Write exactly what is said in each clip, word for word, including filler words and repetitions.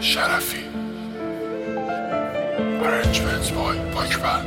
شرفی. Arrangements by Bachman.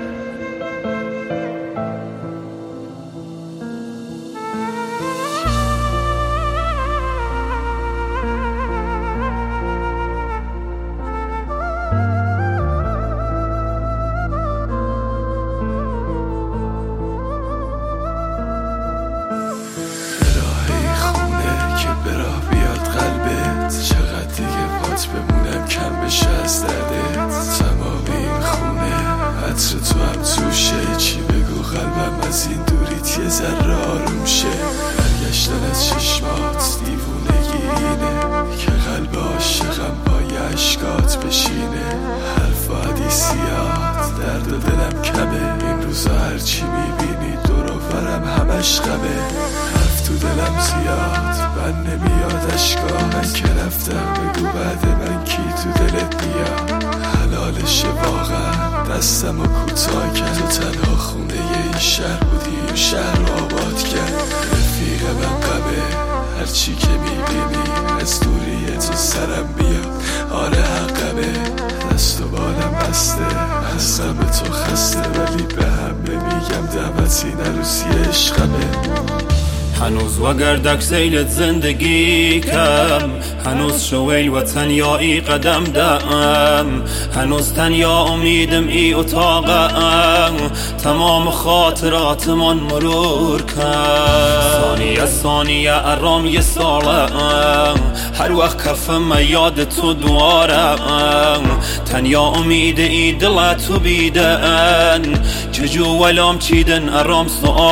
بمونم کم بشه از دردت، تمام این خونه عطر تو هم توشه. چی بگو قلبم از این دوریت یه ذره آروم شه. برگشتن از چشمات دیوونگی اینه که قلب عاشقم پای عشقات بشینه. حرف و حدیثیات درد و دلم کمه. این روزا هرچی میبینی دور و برم همش غمه. حرف تو دلم زیاد من نمیاد اشکا. من که رفتم بگو بعد من کی تو دلت میاد. حلالشه واقعا دستم و کوتاه کرد. تو تنها خونه این شهر بودی این شهر رو آباد کرد. رفیق من غمه هرچی که میبینی از دوری تو سرم بیاد. آره حقمه دست و بالم بسته از غم تو خسته. ولی به هم نمیگم دعوت این عروسی عشقمه. هنوز وگردک سیلت زندگی کم. هنوز شویل و تنیایی قدم دم. هنوز تنیا امیدم ای اتاقم. تمام خاطرات من مرور کن. ثانیه ثانیه ارام یه سالم. هر وقت کفم یاد تو دوارم. تنیا امید ای دلت تو بیدن. چجو ولام چیدن ارام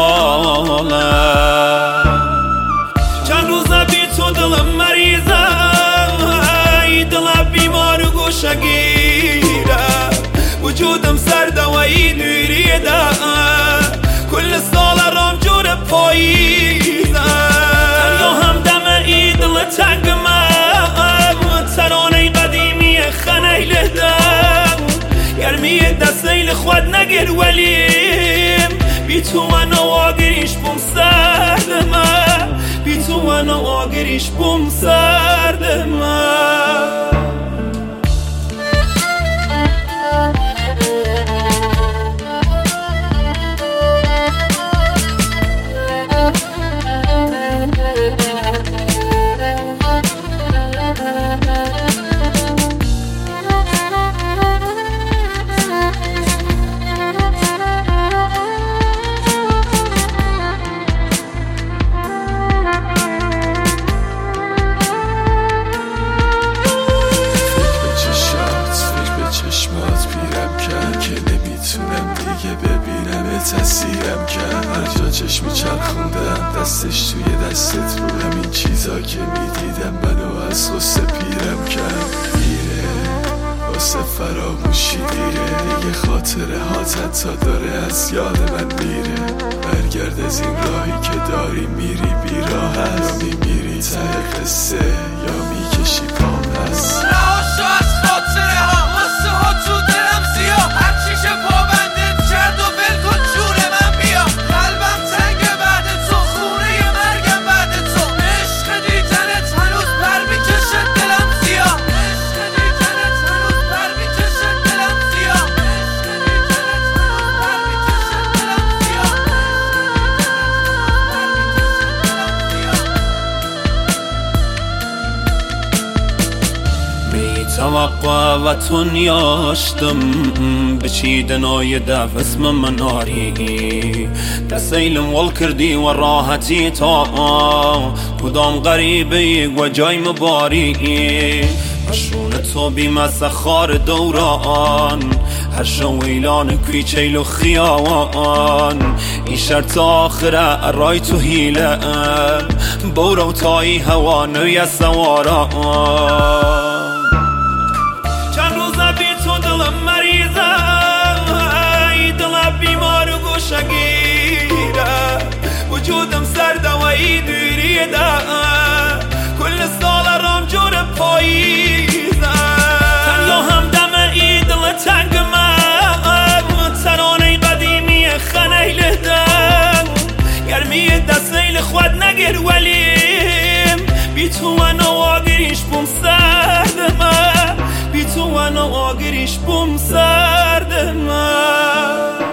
سوالم. چند روزه بی تو دلم مریضه. ای دلم بیمار و گوشگیره. وجودم سرده و ای دوریده. کل سال رام جور پاییزه. تنیا هم دم ای دل تنگمه. ترانه قدیمی خنیله دم. گرمی دستیل خود نگر ولیم. بی تو من آگریش بوم سردمه. بی تو من آگریش بوم سردمه. تسیرم کرد هر جا چشمی چرخوندم دستش توی دستت بود. همین چیزا که میدیدم منو از غصه پیرم کرد. دیره واسه فراموشی دیره. دیگه خاطره هات حتی داره از یاد من میره. برگرد از این راهی که داری میری بیراحت. یا میمیری ته قصه یا میکشی پام هست. رهاشو از خاطره ها واسه ها تو دلم زیاد. هر چیشه پابندت کرد و ول کن جور من بیا. قلبم تنگه بعد تو خونه مرگم بعد تو. عشق دیدنت هنوز پر میکشه دلم زیاد. عشق دیدنت هنوز پر میکشه دلم زیاد. عشق دیدنت هنوز پر میکشه دلم زیاد. توقع و تنیاشتم بچیدنای دف اسم مناری. دستیلم ول کردی و راحتی تا کدام غریبه و جای مباری. مشون تو بیمس خار دوران. هر شویلان کویچیل و خیاوان. این شرط آخره رای تو هیله. بورو تایی هوا نوی سواران. دلم مریضه. ای دلم بیمار و گوشگیره. وجودم سرده و ای دوریده. کل سال رام جور پاییزه. تنیا هم دم ای دل تنگمه. ترانه قدیمی خنیله دم. گرمی دستیل خود نگر ولیم. بی تو من آگریش بوم سردمه. آگریش بوم سرد من